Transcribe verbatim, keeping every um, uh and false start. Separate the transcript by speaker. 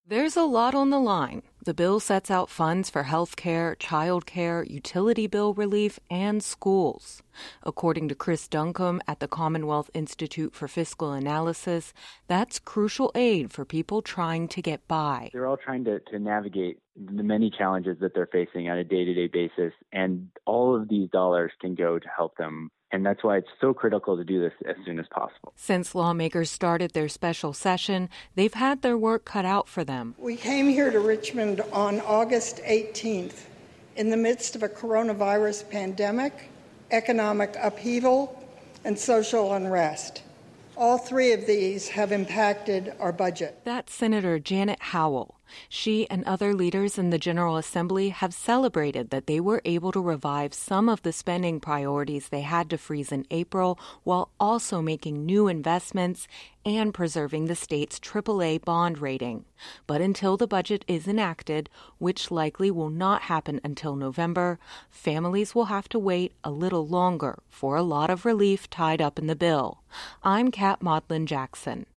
Speaker 1: There's a lot on the line. The bill sets out funds for health care, child care, utility bill relief, and schools. According to Chris Duncombe at the Commonwealth Institute for Fiscal Analysis, that's crucial aid for people trying to get by.
Speaker 2: They're all trying to, to navigate the many challenges that they're facing on a day-to-day basis, and all of these dollars can go to help them. And that's why it's so critical to do this as soon as possible.
Speaker 1: Since lawmakers started their special session, they've had their work cut out for them.
Speaker 3: We came here to Richmond on August eighteenth in the midst of a coronavirus pandemic, economic upheaval, and social unrest. All three of these have impacted our budget.
Speaker 1: That's Senator Janet Howell. She and other leaders in the General Assembly have celebrated that they were able to revive some of the spending priorities they had to freeze in April while also making new investments and preserving the state's triple A bond rating. But until the budget is enacted, which likely will not happen until November, families will have to wait a little longer for a lot of relief tied up in the bill. I'm Kat Maudlin Jackson.